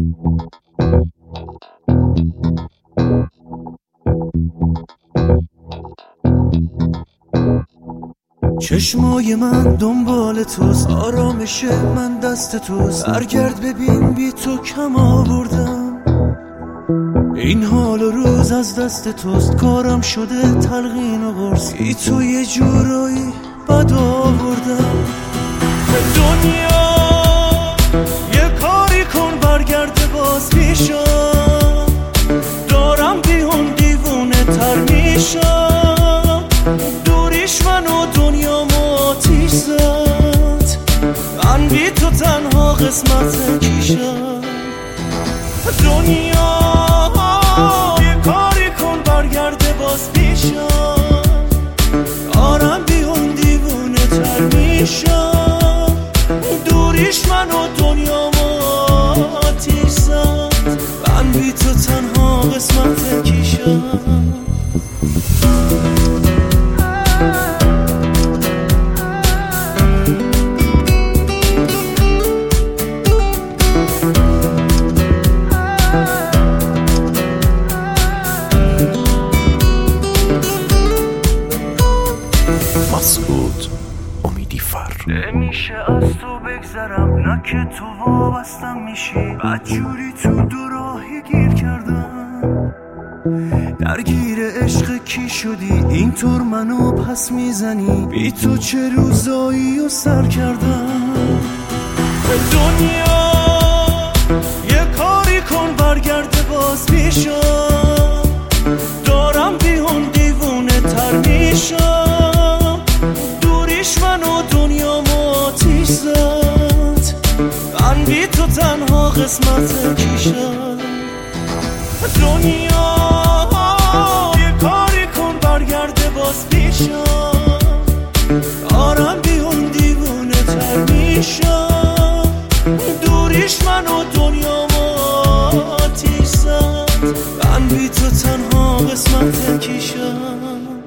چشمای من دنبال توست، آرامش من دست توست. برگرد ببین بی تو کم آوردم، این حال و روز از دست توست. کارم شده تلقین و قرص، بی تو یه جورایی بد آوردم. دنیا یه کاری کن برگرد باز پیشم، دارم بیهون دیوونه تر میشم. دوریش من و دنیامو آتیش زد، من بی تو تنها قسمت کیشم. دنیا یه کاری کن برگرد باز پیشم، دارم بیهون دیوونه تر میشم. دوریش من و دنیامو آتیش زد، من بی تو تنها قسمت کیشم. مسعود امیدی‌فر. نمیشه از تو بگذرم، نه که تو وابستم میشی. بدجوری تو دو راهی گیر کردم، درگیر عشق کی شدی اینطور منو پس میزنی. بی تو چه روزایی و سر کردم. دنیا یه کاری کن برگرد باز پیشم، دارم بیهون دیوونه تر میشم. دوریش من و دنیامو آتیش زد، من بی تو تنها قسمت کیشم. دنیا یه کاری کن برگرد باز پیشم، دارم بیهون دیوونه تر میشم. دوریش من و دنیامو آتیش زد، من بی تو تنها قسمت کیشم.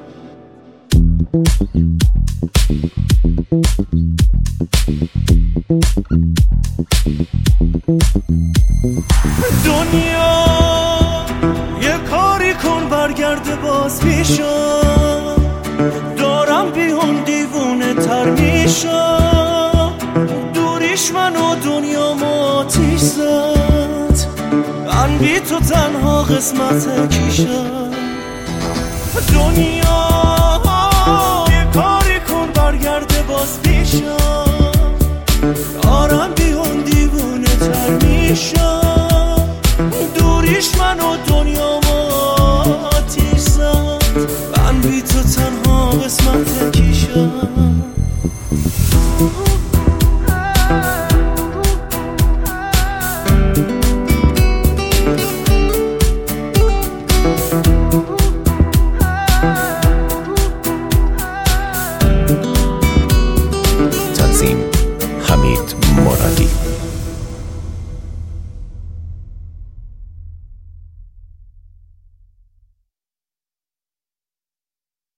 دنیا یه کاری کن برگرد باز پیشم، دارم بیهون دیوونه تر میشم. دوریش من و دنیامو آتیش زد، من بی تو تنها قسمت کیشم. دنیا یه کاری کن برگرد باز پیشم، دارم بیهون دیوونه تر میشم. دوریش من و دنیامو آتیش زد، من بی تو تنها قسمت کیشم.